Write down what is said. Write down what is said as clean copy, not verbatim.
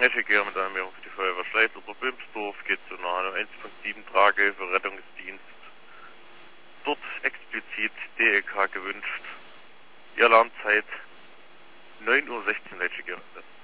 Eschegeher mit einer Meldung für die Feuerwehr Schleiz oder Böhmsdorf geht zu einer 1.7 Trage für Rettungsdienst. Dort explizit DLK gewünscht. Die Alarmzeit 9:16 Uhr Eschegeher.